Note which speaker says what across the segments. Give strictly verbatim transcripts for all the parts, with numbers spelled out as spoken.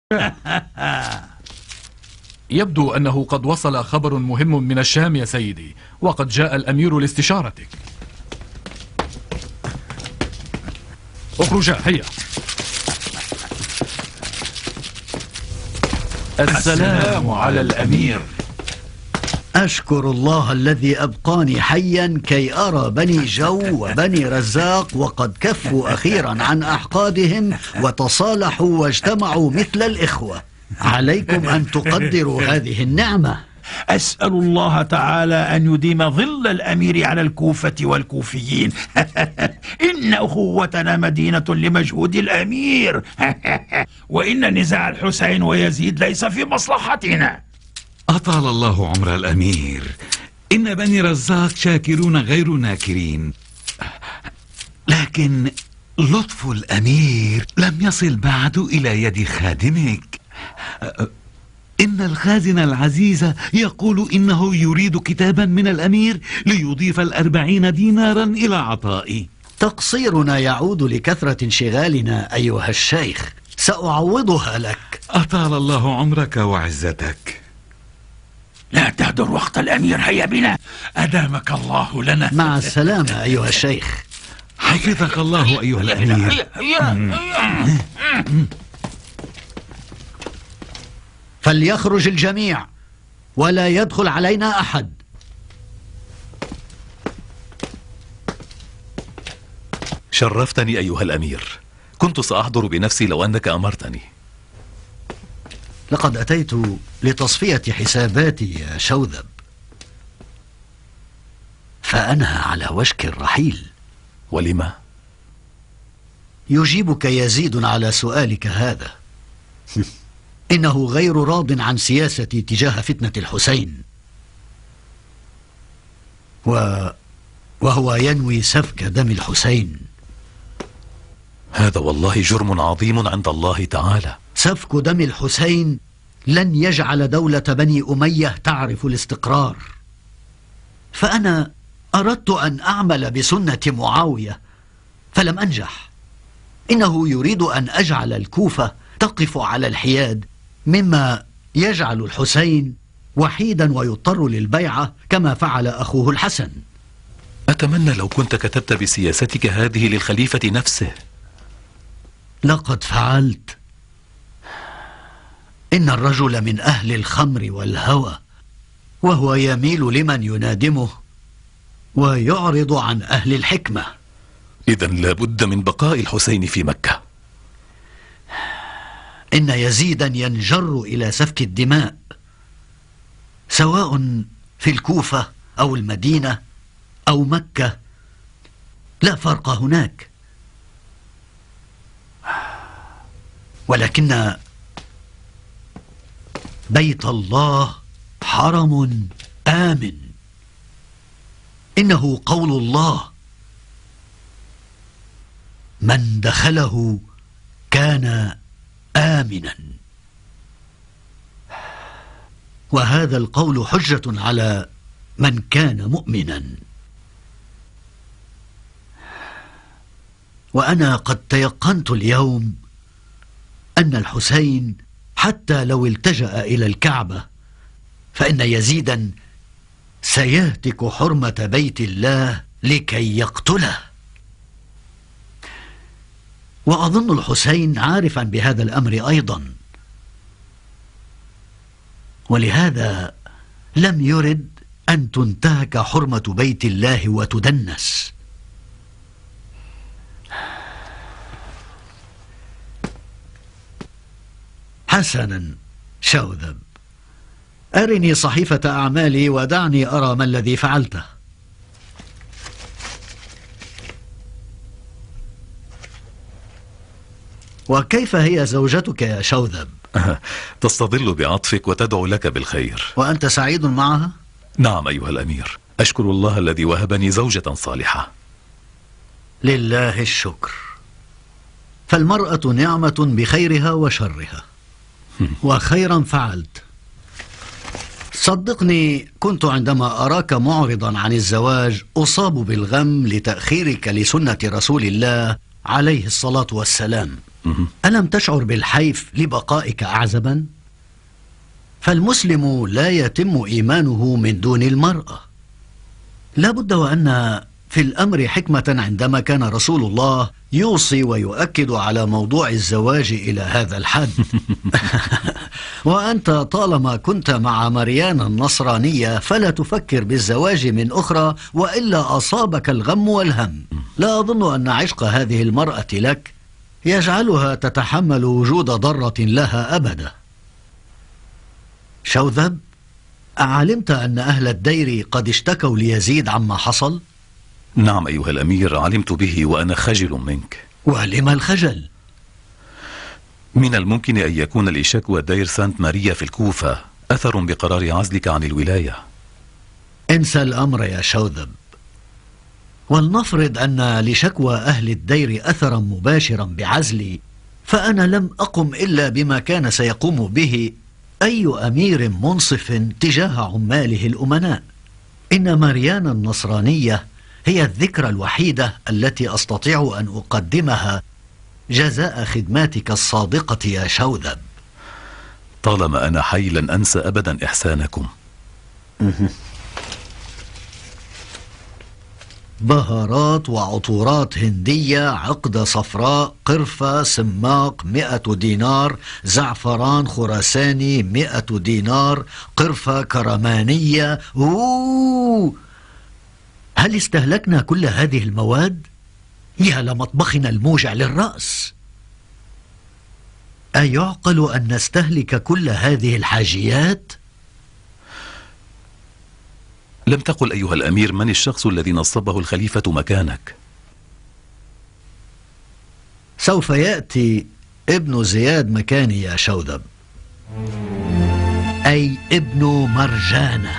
Speaker 1: يبدو أنه قد وصل خبر مهم من الشام يا سيدي، وقد جاء الأمير لاستشارتك. اخرجا هيا.
Speaker 2: السلام على الأمير.
Speaker 3: أشكر الله الذي أبقاني حيا كي أرى بني جو وبني رزاق وقد كفوا أخيرا عن أحقادهم وتصالحوا واجتمعوا مثل الإخوة. عليكم أن تقدروا هذه النعمة.
Speaker 2: أسأل الله تعالى أن يديم ظل الأمير على الكوفة والكوفيين. إن أخوتنا مدينة لمجهود الأمير. وإن نزاع الحسين ويزيد ليس في مصلحتنا.
Speaker 4: أطال الله عمر الأمير. إن بني رزاق شاكرون غير ناكرين، لكن لطف الأمير لم يصل بعد إلى يد خادمك. إن الخازن العزيز يقول إنه يريد كتابا من الأمير ليضيف الأربعين دينارا إلى عطائي.
Speaker 3: تقصيرنا يعود لكثرة انشغالنا أيها الشيخ، سأعوضها لك.
Speaker 4: أطال الله عمرك وعزتك.
Speaker 2: لا تهدر وقت الأمير، هيا بنا. أدامك الله لنا.
Speaker 3: مع السلامة أيها الشيخ.
Speaker 4: حفظك الله أيها الأمير.
Speaker 3: فليخرج الجميع ولا يدخل علينا أحد.
Speaker 5: شرفتني أيها الأمير، كنت سأحضر بنفسي لو أنك أمرتني.
Speaker 3: لقد أتيت لتصفية حساباتي يا شوذب، فأنا على وشك الرحيل.
Speaker 5: ولما؟
Speaker 3: يجيبك يزيد على سؤالك هذا. إنه غير راض عن سياستي تجاه فتنة الحسين، و... وهو ينوي سفك دم الحسين.
Speaker 5: هذا والله جرم عظيم عند الله تعالى.
Speaker 3: سفك دم الحسين لن يجعل دولة بني أمية تعرف الاستقرار، فأنا أردت أن أعمل بسنة معاوية فلم أنجح. إنه يريد أن أجعل الكوفة تقف على الحياد، مما يجعل الحسين وحيدا ويضطر للبيعة كما فعل أخوه الحسن.
Speaker 5: أتمنى لو كنت كتبت بسياستك هذه للخليفة نفسه.
Speaker 3: لقد فعلت. إن الرجل من أهل الخمر والهوى، وهو يميل لمن ينادمه ويعرض عن أهل الحكمة.
Speaker 5: إذن لابد من بقاء الحسين في مكة.
Speaker 3: إن يزيدا ينجر إلى سفك الدماء، سواء في الكوفة أو المدينة أو مكة، لا فرق هناك. ولكن بيت الله حرم آمن، إنه قول الله: من دخله كان آمنا. وهذا القول حجة على من كان مؤمنا. وأنا قد تيقنت اليوم أن الحسين حتى لو التجأ إلى الكعبة فإن يزيدا سيهتك حرمة بيت الله لكي يقتله. وأظن الحسين عارفا بهذا الأمر أيضا، ولهذا لم يرد أن تنتهك حرمة بيت الله وتدنس. حسنا شوذب، أرني صحيفة أعمالي ودعني أرى ما الذي فعلته. وكيف هي زوجتك يا شوذب؟
Speaker 5: تستظل بعطفك وتدعو لك بالخير.
Speaker 3: وأنت سعيد معها؟
Speaker 5: نعم أيها الأمير، أشكر الله الذي وهبني زوجة صالحة.
Speaker 3: لله الشكر. فالمرأة نعمة بخيرها وشرها، وخيرا فعلت. صدقني كنت عندما أراك معرضا عن الزواج أصاب بالغم لتأخيرك لسنة رسول الله عليه الصلاة والسلام. ألم تشعر بالحيف لبقائك أعزبا؟ فالمسلم لا يتم إيمانه من دون المرأة. لا بد وأن في الأمر حكمة عندما كان رسول الله يوصي ويؤكد على موضوع الزواج إلى هذا الحد. وأنت طالما كنت مع مريان النصرانية فلا تفكر بالزواج من أخرى، وإلا أصابك الغم والهم. لا أظن أن عشق هذه المرأة لك يجعلها تتحمل وجود ضرة لها أبدا. شوذب، أعلمت أن أهل الدير قد اشتكوا ليزيد عما حصل؟
Speaker 5: نعم أيها الأمير، علمت به وأنا خجل منك.
Speaker 3: ولم الخجل؟
Speaker 5: من الممكن أن يكون لشكوى دير سانت ماريا في الكوفة أثر بقرار عزلك عن الولاية.
Speaker 3: انسى الأمر يا شوذب. ولنفرض أن لشكوى أهل الدير أثرا مباشرا بعزلي، فأنا لم أقم إلا بما كان سيقوم به أي أمير منصف تجاه عماله الأمناء. إن مريان النصرانية هي الذكرى الوحيدة التي أستطيع أن أقدمها جزاء خدماتك الصادقة يا شوذب.
Speaker 5: طالما أنا حي لن أنسى أبدا إحسانكم.
Speaker 3: بهارات وعطورات هندية، عقدة صفراء، قرفة، سماق مئة دينار، زعفران خراساني مئة دينار، قرفة كرمانية. أوه! هل استهلكنا كل هذه المواد؟ يا لمطبخنا الموجع للرأس. أيعقل أن نستهلك كل هذه الحاجيات؟
Speaker 5: لم تقل أيها الأمير من الشخص الذي نصبه الخليفة مكانك؟
Speaker 3: سوف يأتي ابن زياد مكاني يا شوذب، أي ابن مرجانة.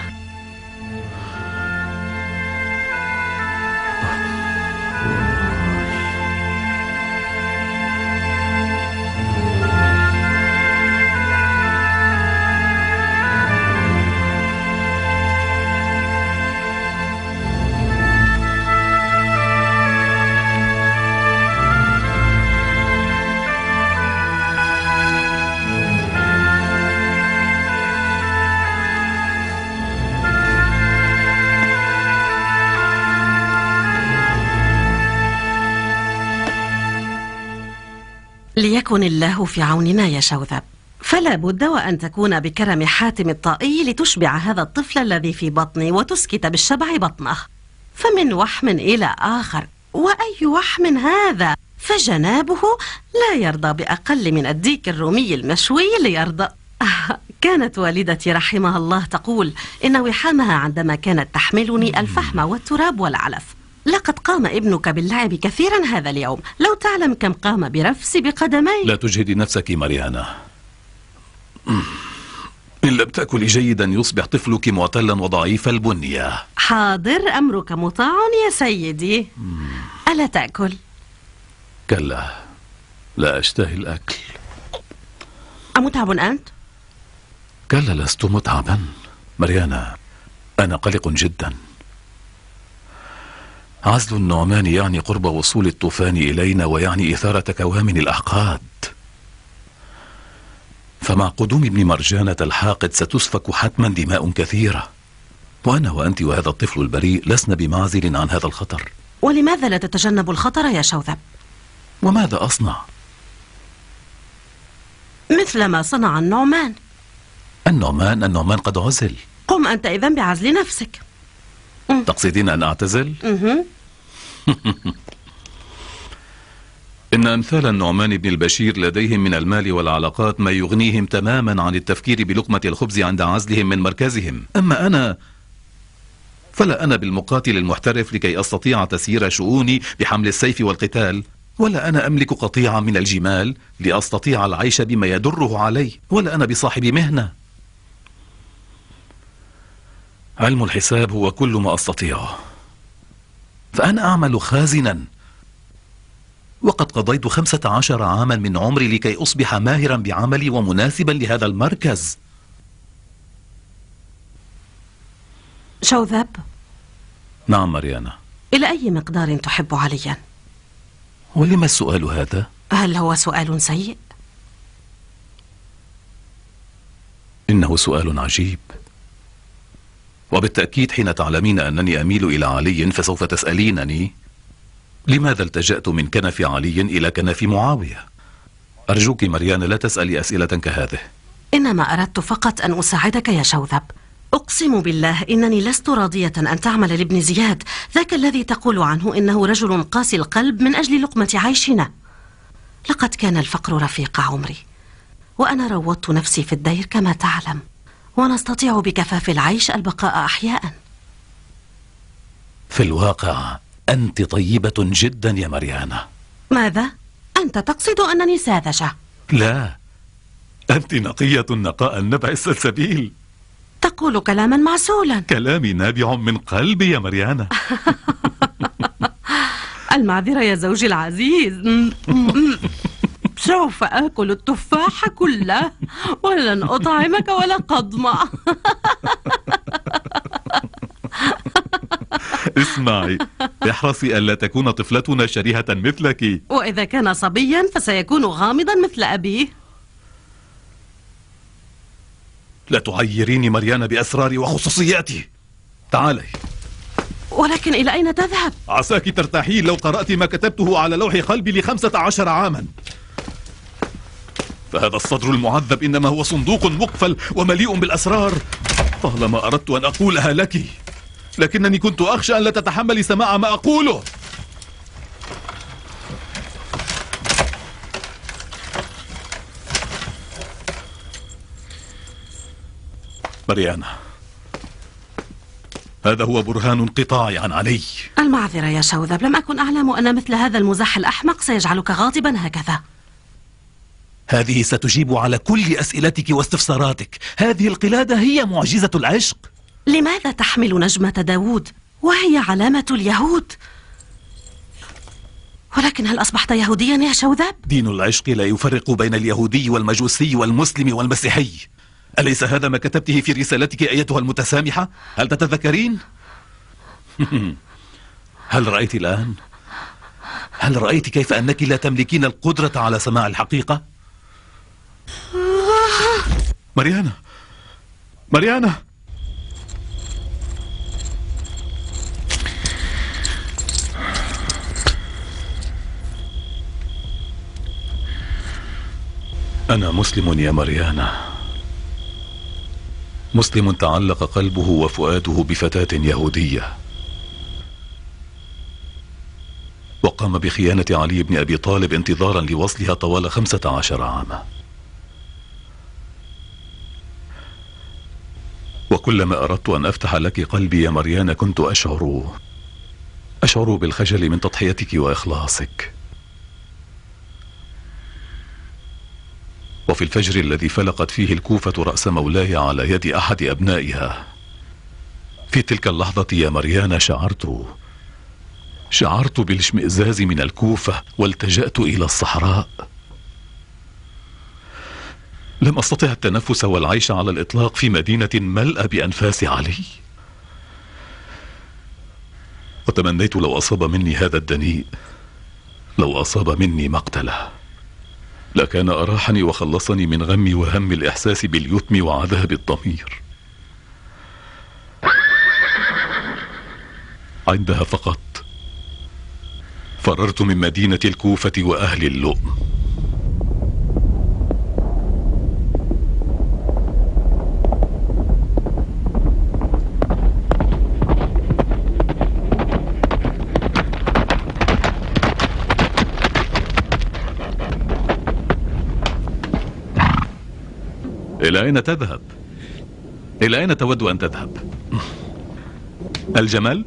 Speaker 6: ليكن الله في عوننا يا شوذب. فلا بد وأن تكون بكرم حاتم الطائي لتشبع هذا الطفل الذي في بطني وتسكت بالشبع بطنه. فمن وحم إلى آخر، وأي وحم هذا؟ فجنابه لا يرضى بأقل من الديك الرومي المشوي ليرضى. كانت والدتي رحمها الله تقول إن وحامها عندما كانت تحملني الفحم والتراب والعلف. لقد قام ابنك باللعب كثيرا هذا اليوم، لو تعلم كم قام برفسي بقدمي.
Speaker 5: لا تجهدي نفسك مريانا، إن لم تأكلي جيدا يصبح طفلك معتلا وضعيف البنية.
Speaker 6: حاضر، أمرك مطاع يا سيدي. ألا تأكل؟
Speaker 5: كلا، لا أشتهي الأكل.
Speaker 6: أمتعب أنت؟
Speaker 5: كلا، لست متعبا مريانا، أنا قلق جدا. عزل النعمان يعني قرب وصول الطوفان إلينا، ويعني إثارة كوامن الأحقاد. فمع قدوم ابن مرجانة الحاقد ستسفك حتما دماء كثيرة، وأنا وأنت وهذا الطفل البريء لسنا بمعزل عن هذا الخطر.
Speaker 6: ولماذا لا تتجنب الخطر يا شوذب؟
Speaker 5: وماذا أصنع؟
Speaker 6: مثل ما صنع النعمان.
Speaker 5: النعمان النعمان قد عزل.
Speaker 6: قم أنت إذن بعزل نفسك.
Speaker 5: تقصدين أن أعتزل؟ إن أمثال النعمان بن البشير لديهم من المال والعلاقات ما يغنيهم تماما عن التفكير بلقمة الخبز عند عزلهم من مركزهم. أما أنا فلا أنا بالمقاتل المحترف لكي أستطيع تسيير شؤوني بحمل السيف والقتال، ولا أنا أملك قطيعا من الجمال لأستطيع العيش بما يدره علي، ولا أنا بصاحب مهنة. علم الحساب هو كل ما أستطيعه، فأنا أعمل خازنا، وقد قضيت خمسة عشر عاما من عمري لكي أصبح ماهرا بعملي ومناسبا لهذا المركز.
Speaker 6: شوذب.
Speaker 5: نعم مريانا.
Speaker 6: إلى أي مقدار تحب عليا؟
Speaker 5: ولما السؤال هذا؟
Speaker 6: هل هو سؤال سيء؟
Speaker 5: إنه سؤال عجيب، وبالتأكيد حين تعلمين أنني أميل إلى علي فسوف تسألينني لماذا التجأت من كنف علي إلى كنف معاوية. أرجوك مريان لا تسألي أسئلة كهذه.
Speaker 6: إنما أردت فقط أن أساعدك يا شوذب. أقسم بالله إنني لست راضية أن تعمل لابن زياد ذاك الذي تقول عنه إنه رجل قاسي القلب من أجل لقمة عيشنا. لقد كان الفقر رفيق عمري، وأنا روضت نفسي في الدير كما تعلم، ونستطيع بكفاف العيش البقاء أحياء.
Speaker 5: في الواقع أنت طيبة جدا يا مريانة.
Speaker 6: ماذا؟ أنت تقصد أنني ساذجة؟
Speaker 5: لا، أنت نقية نقاء النبع السلسبيل.
Speaker 6: تقول كلاما معسولا.
Speaker 5: كلامي نابع من قلبي يا مريانة.
Speaker 6: المعذرة يا زوجي العزيز. سوف آكل التفاح كله ولن أطعمك ولا قضمة.
Speaker 5: اسمعي، احرصي ألا تكون طفلتنا شريهة مثلك.
Speaker 6: وإذا كان صبيا فسيكون غامضا مثل أبيه.
Speaker 5: لا تعيريني مريانة بأسراري وخصوصياتي. تعالي.
Speaker 6: ولكن إلى أين تذهب؟
Speaker 5: عساك ترتاحين لو قرأت ما كتبته على لوح قلبي لخمسة عشر عاما. فهذا الصدر المعذب إنما هو صندوق مقفل ومليء بالأسرار. طالما أردت أن أقولها لك، لكنني كنت أخشى أن لا تتحملي سماع ما أقوله. مريانة، هذا هو برهان انقطاعي عن علي.
Speaker 6: المعذرة يا شوذب، لم أكن أعلم أن مثل هذا المزاح الأحمق سيجعلك غاضبا هكذا.
Speaker 5: هذه ستجيب على كل أسئلتك واستفساراتك. هذه القلادة هي معجزة العشق.
Speaker 6: لماذا تحمل نجمة داوود وهي علامة اليهود؟ ولكن هل أصبحت يهوديا يا شوذب؟
Speaker 5: دين العشق لا يفرق بين اليهودي والمجوسي والمسلم والمسيحي. أليس هذا ما كتبته في رسالتك أيتها المتسامحة؟ هل تتذكرين؟ هل رأيت الآن؟ هل رأيت كيف أنك لا تملكين القدرة على سماع الحقيقة؟ مريانة، مريانة، أنا مسلم يا مريانة، مسلم تعلق قلبه وفؤاده بفتاة يهودية، وقام بخيانة علي بن أبي طالب انتظارا لوصلها طوال خمسة عشر عاما. وكلما أردت أن أفتح لك قلبي يا مريانة كنت أشعر أشعر بالخجل من تضحيتك وإخلاصك. وفي الفجر الذي فلقت فيه الكوفة رأس مولاي على يد أحد أبنائها، في تلك اللحظة يا مريانة شعرت شعرت بالاشمئزاز من الكوفة والتجأت إلى الصحراء. لم أستطع التنفس والعيش على الإطلاق في مدينة ملأى بأنفاس علي. وتمنيت لو أصاب مني هذا الدنيء، لو أصاب مني مقتله، لكان أراحني وخلصني من غمي وهم الإحساس باليتم وعذاب الضمير. عندها فقط فررت من مدينة الكوفة وأهل اللؤم. إلى أين تذهب؟ إلى أين تود أن تذهب؟ الجمل؟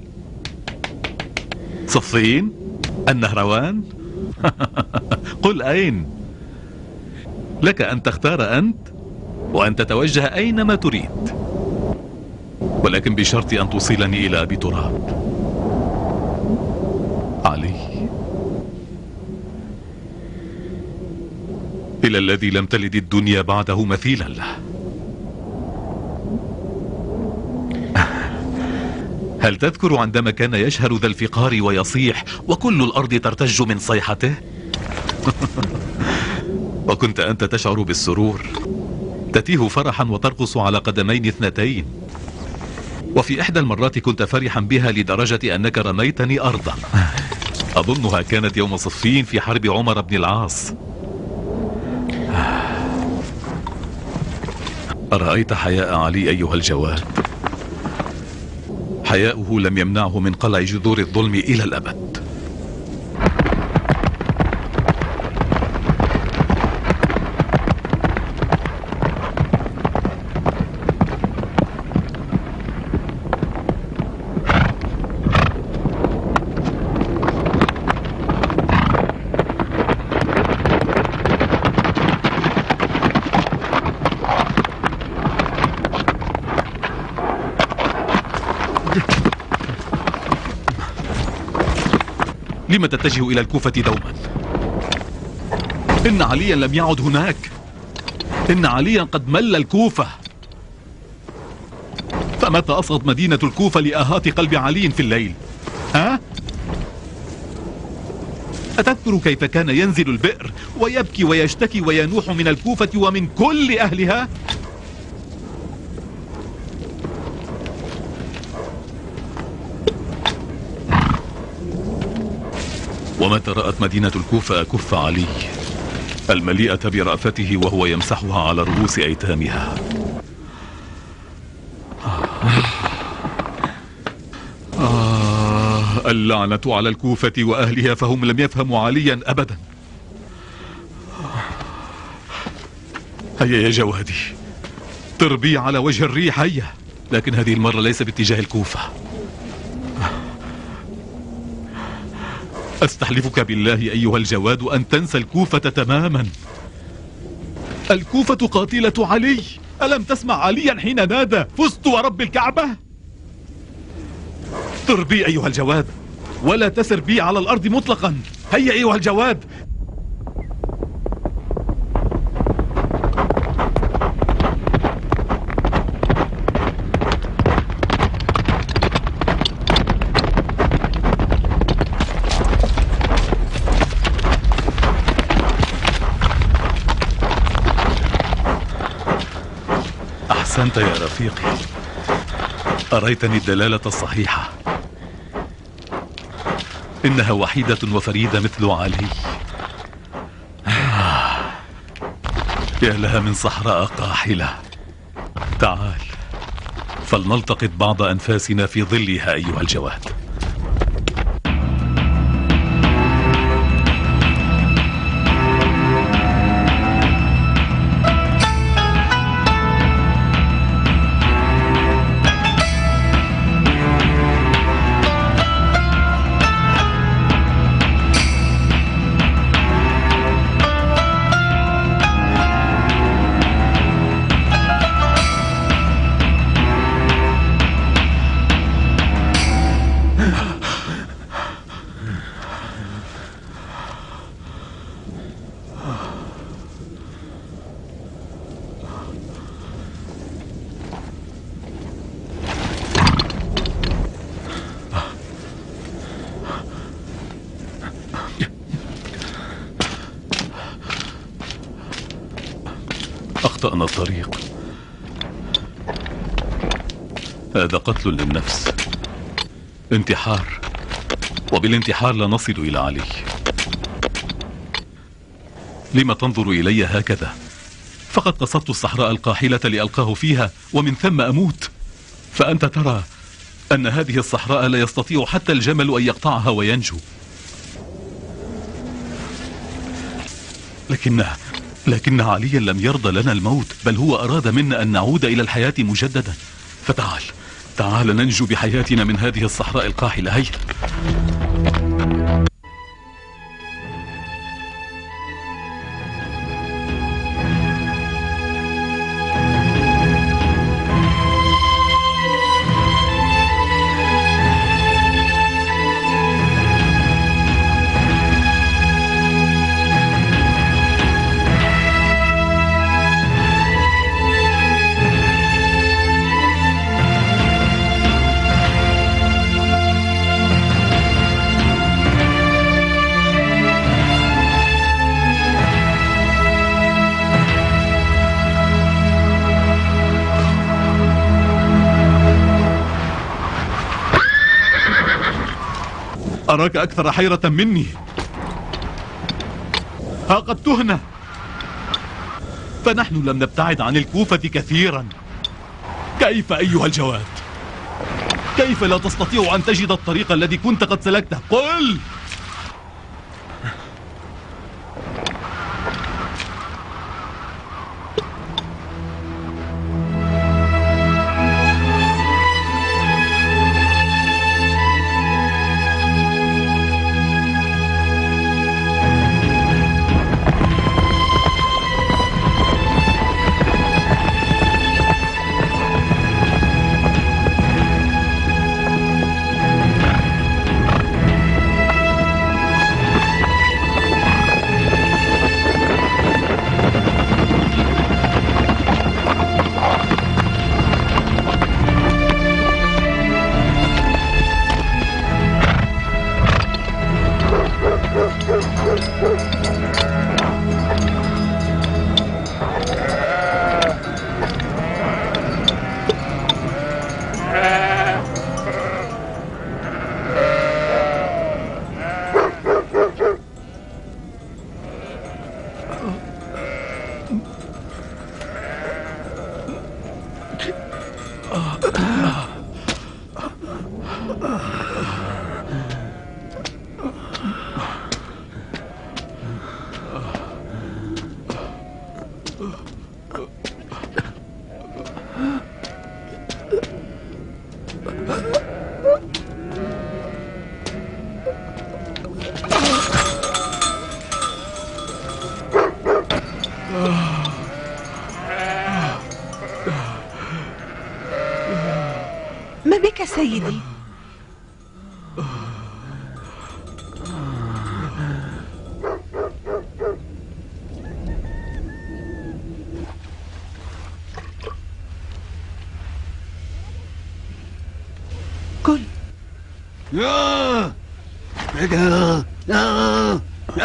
Speaker 5: صفين؟ النهروان؟ قل أين؟ لك أن تختار أنت وأن تتوجه أينما تريد، ولكن بشرط أن توصلني إلى أبي تراب. علي، إلى الذي لم تلد الدنيا بعده مثيلا له. هل تذكر عندما كان يشهر ذا الفقار ويصيح وكل الأرض ترتج من صيحته؟ وكنت أنت تشعر بالسرور، تتيه فرحا وترقص على قدمين اثنتين. وفي إحدى المرات كنت فرحا بها لدرجة أنك رميتني أرضا. أظنها كانت يوم صفين في حرب عمر بن العاص. أرأيت حياء علي أيها الجواد؟ حياؤه لم يمنعه من قلع جذور الظلم إلى الأبد. لم تتجه إلى الكوفة دوما؟ إن عليا لم يعد هناك، إن عليا قد مل الكوفة. فمتى أصغت مدينة الكوفة لآهات قلب علي في الليل؟ ها؟ أتذكر كيف كان ينزل البئر ويبكي ويشتكي وينوح من الكوفة ومن كل أهلها؟ ومتى رأت مدينة الكوفة كف علي المليئة برأفته وهو يمسحها على رؤوس أيتامها؟ آه اللعنة على الكوفة وأهلها، فهم لم يفهموا عليا أبدا. هيا يا جوادي، طر بي على وجه الريح، هيا، لكن هذه المرة ليس باتجاه الكوفة. أستحلفك بالله أيها الجواد أن تنسى الكوفة تماما. الكوفة قاتلة علي. ألم تسمع عليا حين نادى فزت ورب الكعبة؟ طر بي أيها الجواد، ولا تسر بي على الأرض مطلقا. هيا أيها الجواد. أحسنت يا رفيقي، أريتني الدلالة الصحيحة. إنها وحيدة وفريدة مثل علي. يا لها من صحراء قاحلة. تعال فلنلتقط بعض أنفاسنا في ظلها أيها الجواد. أخطأنا الطريق. هذا قتل للنفس، انتحار، وبالانتحار لا نصل إلى علي. لما تنظر إلي هكذا؟ فقد قصدت الصحراء القاحلة لألقاه فيها ومن ثم أموت، فأنت ترى أن هذه الصحراء لا يستطيع حتى الجمل أن يقطعها وينجو. لكن لكن عليا لم يرضى لنا الموت، بل هو أراد منا أن نعود إلى الحياة مجددا. فتعال تعال ننجو بحياتنا من هذه الصحراء القاحلة. هيا. أراك أكثر حيرة مني. ها قد تهنا، فنحن لم نبتعد عن الكوفة كثيرا. كيف أيها الجواد؟ كيف لا تستطيع أن تجد الطريق الذي كنت قد سلكته؟ قل.
Speaker 7: ما بك سيدي؟ كل
Speaker 3: يا يا يا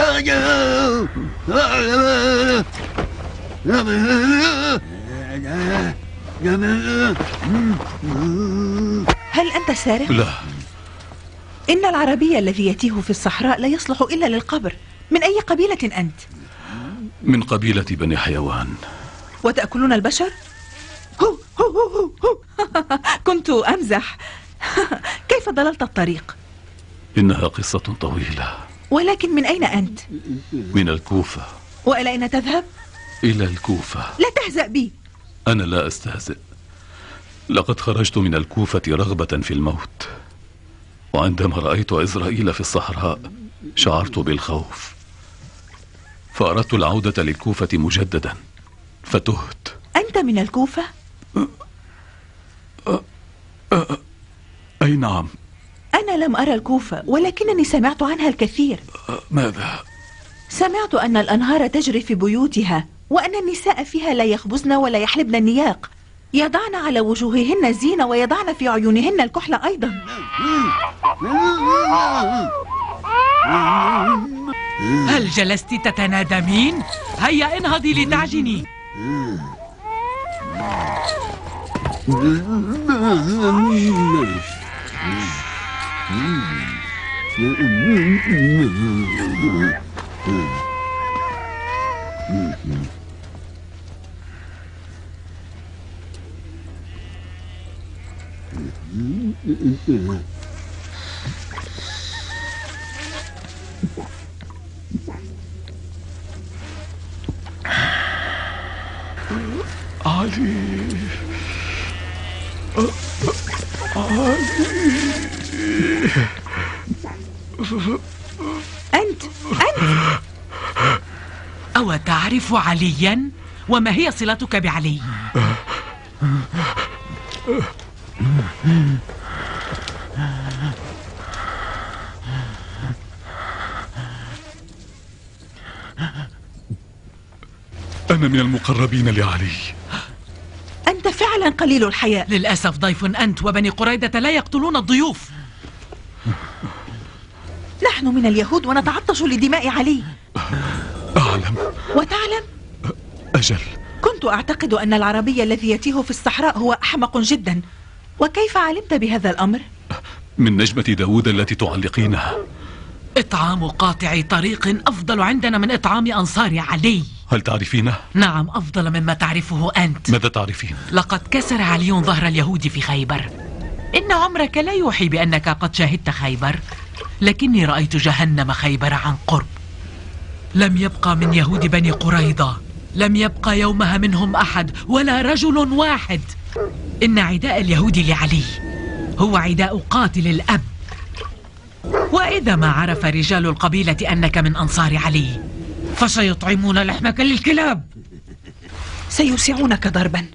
Speaker 7: هل أنت سارق؟
Speaker 5: لا.
Speaker 7: إن العربي الذي يتيه في الصحراء لا يصلح إلا للقبر. من أي قبيلة أنت؟
Speaker 5: من قبيلة بني حيوان.
Speaker 7: وتأكلون البشر؟ هو هو هو هو كنت أمزح. كيف ضللت الطريق؟
Speaker 5: إنها قصة طويلة.
Speaker 7: ولكن من أين أنت؟
Speaker 5: من الكوفة.
Speaker 7: وإلى أين تذهب؟
Speaker 5: إلى الكوفة.
Speaker 7: لا تهزأ بي.
Speaker 5: أنا لا أستهزئ. لقد خرجت من الكوفة رغبة في الموت، وعندما رأيت إسرائيل في الصحراء شعرت بالخوف، فأردت العودة للكوفة مجددا، فتهت.
Speaker 7: أنت من الكوفة؟
Speaker 5: أ... أ... أي نعم.
Speaker 7: أنا لم أرى الكوفة، ولكنني سمعت عنها الكثير.
Speaker 5: ماذا؟
Speaker 7: سمعت أن الأنهار تجري في بيوتها، وأن النساء فيها لا يخبزن ولا يحلبن النياق، يضعن على وجوههن الزينة ويضعن في عيونهن الكحل أيضا.
Speaker 8: هل جلست تتنادمين؟ هيا انهضي لتعجني.
Speaker 5: علي علي
Speaker 7: أنت أنت
Speaker 8: أو تعرف عليا؟ وما هي صلتك بعلي؟
Speaker 5: أنا من المقربين لعلي.
Speaker 7: أنت فعلا قليل الحياء.
Speaker 8: للأسف ضيف أنت، وبني قريدة لا يقتلون الضيوف.
Speaker 7: نحن من اليهود ونتعطش لدماء علي.
Speaker 5: أعلم.
Speaker 7: وتعلم؟
Speaker 5: أجل.
Speaker 7: كنت أعتقد أن العربي الذي يتيه في الصحراء هو أحمق جدا. وكيف علمت بهذا الأمر؟
Speaker 5: من نجمة داود التي تعلقينها.
Speaker 8: إطعام قاطع طريق أفضل عندنا من إطعام أنصار علي.
Speaker 5: هل تعرفينه؟
Speaker 8: نعم، أفضل مما تعرفه أنت.
Speaker 5: ماذا تعرفين؟
Speaker 8: لقد كسر علي ظهر اليهود في خيبر. إن عمرك لا يوحي بأنك قد شاهدت خيبر، لكني رأيت جهنم خيبر عن قرب. لم يبقى من يهود بني قريظة، لم يبقى يومها منهم أحد ولا رجل واحد. إن عداء اليهود لعلي هو عداء قاتل الأب. وإذا ما عرف رجال القبيلة أنك من أنصار علي فسيطعمون لحمك للكلاب.
Speaker 7: سيوسعونك ضربا.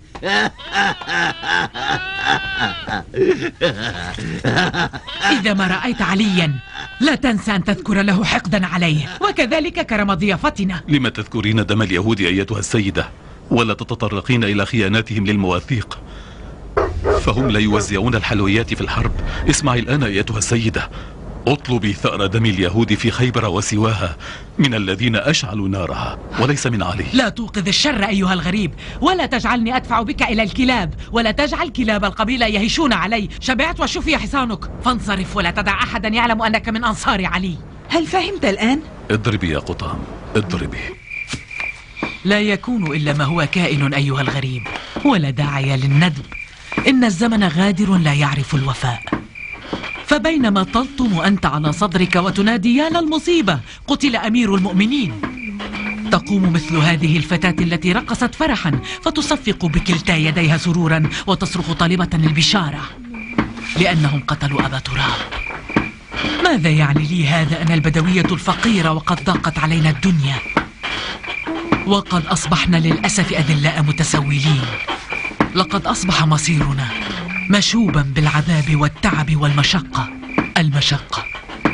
Speaker 8: إذا ما رأيت عليا لا تنسى أن تذكر له حقدا عليه، وكذلك كرم ضيافتنا.
Speaker 5: لما تذكرين دم اليهود أيتها السيدة ولا تتطرقين إلى خياناتهم للمواثيق؟ فهم لا يوزعون الحلويات في الحرب. اسمعي الآن أيتها السيدة، اطلبي ثأر دم اليهود في خيبر وسواها من الذين أشعلوا نارها وليس من علي.
Speaker 8: لا توقظ الشر أيها الغريب، ولا تجعلني أدفع بك إلى الكلاب، ولا تجعل كلاب القبيلة يهشون علي. شبعت وشفي حصانك، فانصرف ولا تدع أحدا يعلم أنك من أنصار علي.
Speaker 7: هل فهمت الآن؟
Speaker 5: اضربي يا قطام، اضربي.
Speaker 8: لا يكون إلا ما هو كائن أيها الغريب، ولا داعي للندب. إن الزمن غادر لا يعرف الوفاء. فبينما تلطم أنت على صدرك وتنادي يا للمصيبة قتل أمير المؤمنين، تقوم مثل هذه الفتاة التي رقصت فرحا فتصفق بكلتا يديها سرورا وتصرخ طالبة البشارة لأنهم قتلوا أبا تراب. ماذا يعني لي هذا أنا البدوية الفقيرة وقد ضاقت علينا الدنيا، وقد أصبحنا للأسف أذلاء متسولين. لقد أصبح مصيرنا مشوبا بالعذاب والتعب والمشقة. المشقة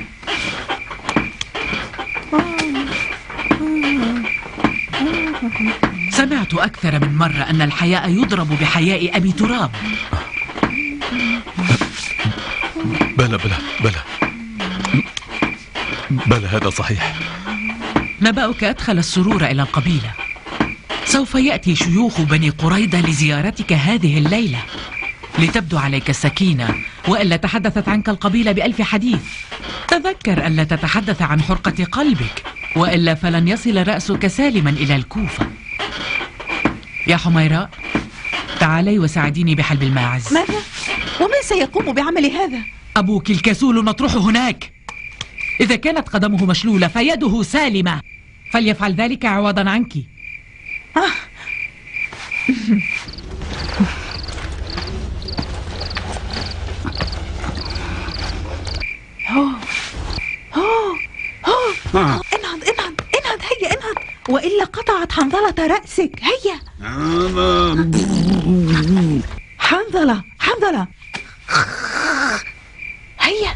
Speaker 8: سمعت أكثر من مرة أن الحياء يضرب بحياء أبي تراب.
Speaker 5: بلى بلى بلى بلى هذا صحيح.
Speaker 8: نبأك أدخل السرور إلى القبيلة. سوف يأتي شيوخ بني قريظة لزيارتك هذه الليلة لتبدو عليك السكينة، وإلا تحدثت عنك القبيلة بألف حديث. تذكر ألا تتحدث عن حرقة قلبك، وإلا فلن يصل رأسك سالما إلى الكوفة. يا حميراء، تعالي وساعديني بحلب الماعز.
Speaker 7: ماذا؟ ومن سيقوم بعمل هذا؟
Speaker 8: أبوك الكسول المطروح هناك. إذا كانت قدمه مشلولة فيده سالمة، فليفعل ذلك عوضا عنك.
Speaker 7: آه. انهض انهض انهض، هيا انهض، وإلا قطعت حنظلة رأسك. هيا حنظلة حنظلة، هيا.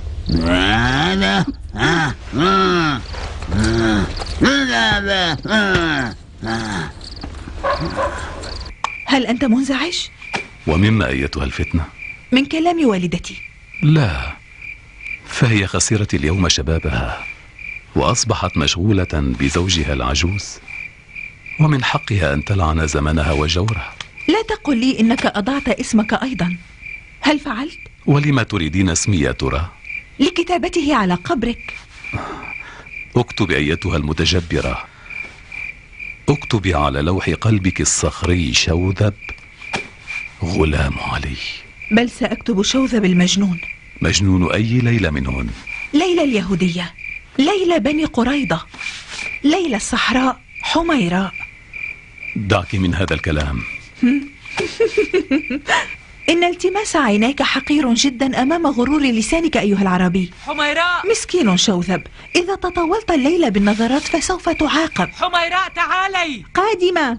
Speaker 7: هل أنت منزعج؟
Speaker 5: ومما أيتها الفتنة؟
Speaker 7: من كلام والدتي.
Speaker 5: لا، فهي خسرت اليوم شبابها وأصبحت مشغولة بزوجها العجوز، ومن حقها أن تلعن زمنها وجورها.
Speaker 7: لا تقل لي إنك أضعت اسمك أيضا. هل فعلت؟
Speaker 5: ولما تريدين اسمي يا ترى؟
Speaker 7: لكتابته على قبرك.
Speaker 5: اكتبي أيتها المتجبرة، اكتبي على لوح قلبك الصخري شوذب غلام علي.
Speaker 7: بل سأكتب شوذب المجنون.
Speaker 5: مجنون أي ليلة منهن؟
Speaker 7: ليلى اليهودية، ليلى بني قريظة، ليلى الصحراء حميراء.
Speaker 5: دعك من هذا الكلام.
Speaker 7: إن التماس عينيك حقير جدا أمام غرور لسانك أيها العربي.
Speaker 8: حميراء،
Speaker 7: مسكين شوذب، إذا تطاولت الليل بالنظرات فسوف تعاقب.
Speaker 8: حميراء تعالي.
Speaker 7: قادمة.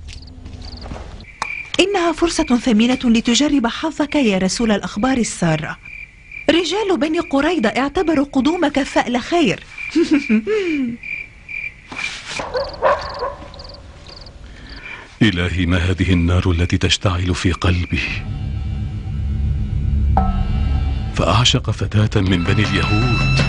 Speaker 7: إنها فرصة ثمينة لتجرب حظك يا رسول الأخبار السارة. رجال بني قريظة اعتبروا قدومك فأل خير.
Speaker 5: إلهي، ما هذه النار التي تشتعل في قلبي؟ فأعشق فتاة من بني اليهود.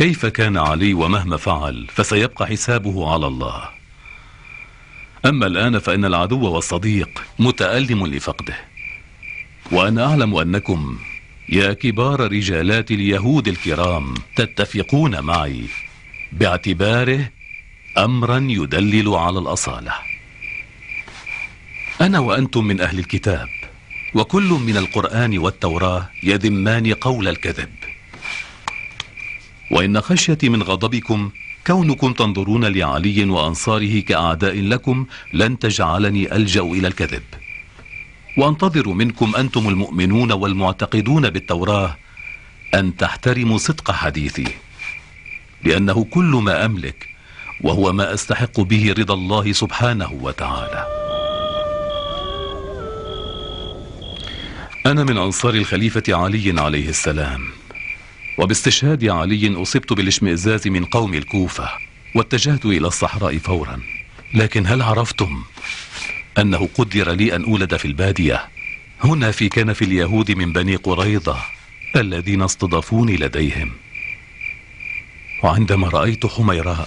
Speaker 5: كيف كان علي ومهما فعل فسيبقى حسابه على الله. أما الآن فإن العدو والصديق متألم لفقده، وأنا أعلم أنكم يا كبار رجالات اليهود الكرام تتفقون معي باعتباره أمرا يدلل على الأصالة. أنا وأنتم من أهل الكتاب، وكل من القرآن والتوراة يذمان قول الكذب، وإن خشيتي من غضبكم كونكم تنظرون لعلي وأنصاره كأعداء لكم لن تجعلني ألجأ إلى الكذب، وأنتظر منكم أنتم المؤمنون والمعتقدون بالتوراة أن تحترموا صدق حديثي، لأنه كل ما أملك وهو ما أستحق به رضا الله سبحانه وتعالى. أنا من أنصار الخليفة علي عليه السلام، وباستشهاد علي أصبت بالاشمئزاز من قوم الكوفة واتجهت إلى الصحراء فورا. لكن هل عرفتم أنه قدر لي أن أولد في البادية هنا في كنف اليهود من بني قريظة الذين استضافوني لديهم؟ وعندما رأيت حميراء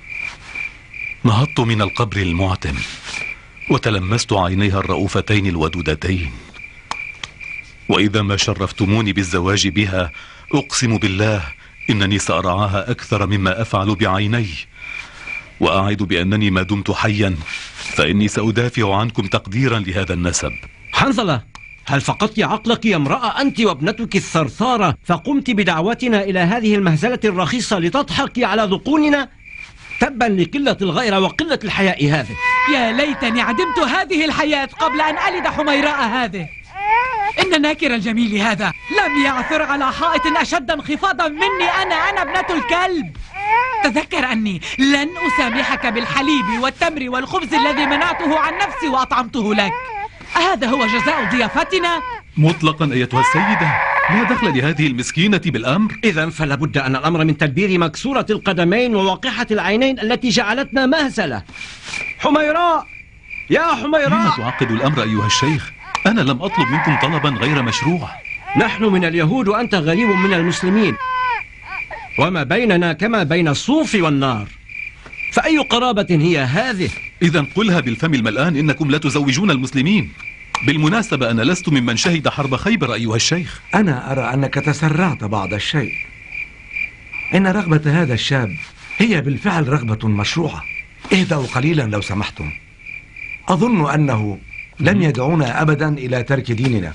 Speaker 5: نهضت من القبر المعتم وتلمست عينيها الرؤوفتين الودودتين، وإذا ما شرفتموني بالزواج بها أقسم بالله إنني سأرعاها أكثر مما أفعل بعيني، وأعد بأنني ما دمت حيا فإني سأدافع عنكم تقديرا لهذا النسب.
Speaker 9: حنظلة، هل فقدت عقلك يا امرأة أنت وابنتك الثرثارة فقمت بدعوتنا إلى هذه المهزلة الرخيصة لتضحكي على ذقوننا؟ تبا لقلة الغيرة وقلة الحياء هذه.
Speaker 8: يا ليتني عدمت هذه الحياة قبل أن ألد حميراء هذه. إن ناكر الجميل هذا لم يعثر على حائط أشد انخفاضا مني أنا أنا ابنة الكلب. تذكر أني لن أسامحك بالحليب والتمر والخبز الذي منعته عن نفسي وأطعمته لك. هذا هو جزاء ضيافتنا؟
Speaker 5: مطلقا أيتها السيدة، لا دخل لهذه المسكينة بالأمر.
Speaker 9: إذن فلا بد أن الأمر من تدبير مكسورة القدمين وواقحة العينين التي جعلتنا مهزلة. حميراء يا حميراء،
Speaker 5: لما تعقد الأمر أيها الشيخ؟ أنا لم أطلب منكم طلبا غير مشروع.
Speaker 9: نحن من اليهود وأنت غريب من المسلمين، وما بيننا كما بين الصوف والنار، فأي قرابة هي هذه؟
Speaker 5: إذا قلها بالفم الملآن إنكم لا تزوجون المسلمين. بالمناسبة أنا لست ممن شهد حرب خيبر أيها الشيخ.
Speaker 10: أنا أرى أنك تسرعت بعض الشيء. إن رغبة هذا الشاب هي بالفعل رغبة مشروعة. اهدأوا قليلا لو سمحتم. أظن أنه لم يدعونا أبدا إلى ترك ديننا،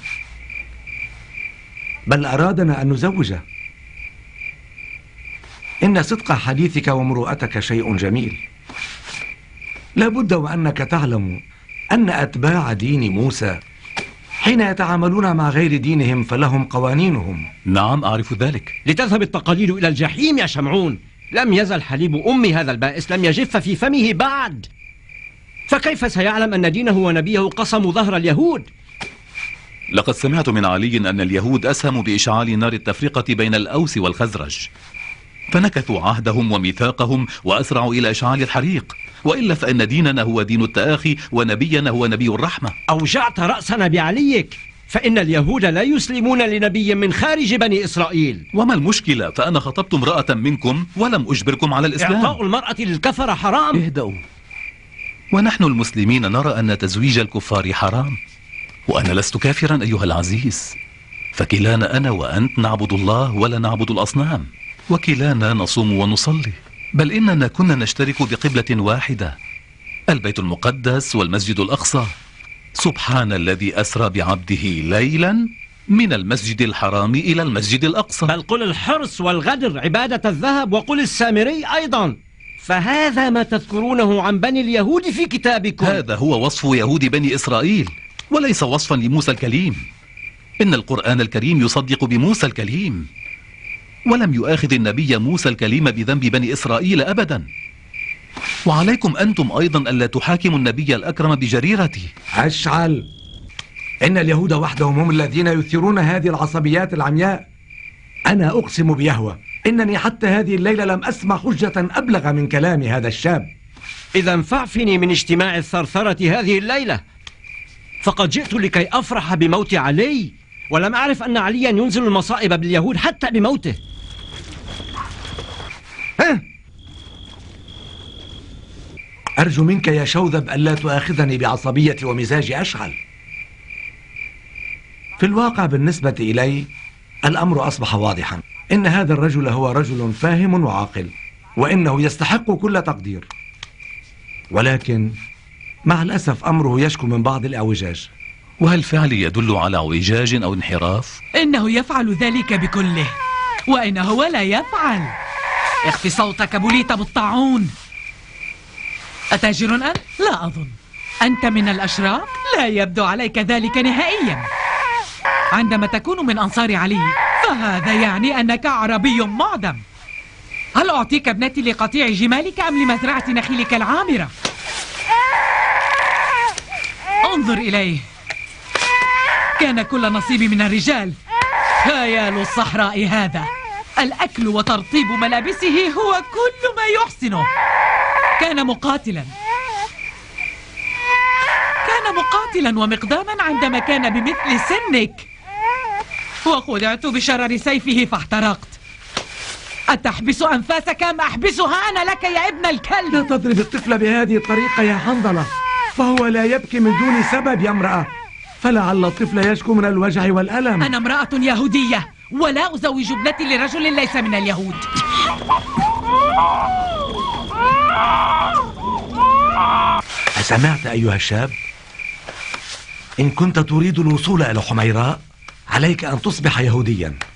Speaker 10: بل أرادنا أن نزوجه. إن صدق حديثك ومروءتك شيء جميل. لا بد وأنك تعلم أن أتباع دين موسى حين يتعاملون مع غير دينهم فلهم قوانينهم.
Speaker 5: نعم أعرف ذلك.
Speaker 9: لتذهب التقاليد إلى الجحيم يا شمعون. لم يزل حليب أمي هذا البائس لم يجف في فمه بعد، فكيف سيعلم أن دينه ونبيه قسموا ظهر اليهود؟
Speaker 5: لقد سمعت من علي أن اليهود أسهموا بإشعال نار التفرقة بين الأوس والخزرج، فنكثوا عهدهم وميثاقهم وأسرعوا إلى إشعال الحريق، وإلا فإن ديننا هو دين التآخي ونبينا هو نبي الرحمة.
Speaker 9: أوجعت رأسنا بعليك، فإن اليهود لا يسلمون لنبي من خارج بني إسرائيل.
Speaker 5: وما المشكلة؟ فأنا خطبت امرأة منكم ولم أجبركم على الإسلام.
Speaker 9: إعطاء المرأة للكفرة حرام.
Speaker 5: اهدأوا، ونحن المسلمين نرى أن تزويج الكفار حرام، وأنا لست كافرا أيها العزيز، فكلانا أنا وأنت نعبد الله ولا نعبد الأصنام، وكلانا نصوم ونصلي، بل إننا كنا نشترك بقبلة واحدة، البيت المقدس والمسجد الأقصى. سبحان الذي أسرى بعبده ليلا من المسجد الحرام إلى المسجد الأقصى.
Speaker 9: بل قل الحرص والغدر عبادة الذهب، وقل السامري أيضا. فهذا ما تذكرونه عن بني اليهود في كتابكم.
Speaker 5: هذا هو وصف يهود بني إسرائيل وليس وصفا لموسى الكليم. إن القرآن الكريم يصدق بموسى الكليم، ولم يؤاخذ النبي موسى الكليم بذنب بني إسرائيل أبدا. وعليكم أنتم أيضا ألا تحاكموا النبي الأكرم بجريرته.
Speaker 10: أشعل، إن اليهود وحدهم هم الذين يثيرون هذه العصبيات العمياء. أنا أقسم بيهوى إنني حتى هذه الليلة لم أسمع حجة أبلغ من كلام هذا الشاب.
Speaker 9: إذا فاعفني من اجتماع الثرثرة هذه الليلة، فقد جئت لكي أفرح بموت علي، ولم أعرف أن عليا ينزل المصائب باليهود حتى بموته.
Speaker 10: ها؟ أرجو منك يا شوذب ألا تؤاخذني بعصبية ومزاجي أشعل. في الواقع بالنسبة إلي الأمر أصبح واضحا. إن هذا الرجل هو رجل فاهم وعاقل، وإنه يستحق كل تقدير، ولكن مع الأسف أمره يشكو من بعض الأعوجاج.
Speaker 5: وهل فعلي يدل على اعوجاج أو انحراف؟
Speaker 8: إنه يفعل ذلك بكله، وإن هو لا يفعل. اخفي صوتك بوليت بالطاعون. أتاجر أنت؟ لا أظن. أنت من الأشراف؟ لا يبدو عليك ذلك نهائيا. عندما تكون من أنصار علي فهذا يعني أنك عربي معدم. هل أعطيك ابنتي لقطيع جمالك أم لمزرعة نخيلك العامرة؟ انظر إليه، كان كل نصيبي من الرجال. خيال الصحراء هذا. الأكل وترطيب ملابسه هو كل ما يحسنه. كان مقاتلا كان مقاتلا ومقداما عندما كان بمثل سنك، وخدعت بشرر سيفه فاحترقت. أتحبس أنفاسك أم أحبسها أنا لك يا ابن الكلب؟
Speaker 10: لا تضرب الطفل بهذه الطريقة يا حنظلة، فهو لا يبكي من دون سبب يا امرأة، فلعل الطفل يشكو من الوجع والألم.
Speaker 8: أنا امرأة يهودية ولا أزوج ابنتي لرجل ليس من اليهود.
Speaker 10: أسمعت أيها الشاب؟ إن كنت تريد الوصول إلى حميراء عليك أن تصبح يهوديا.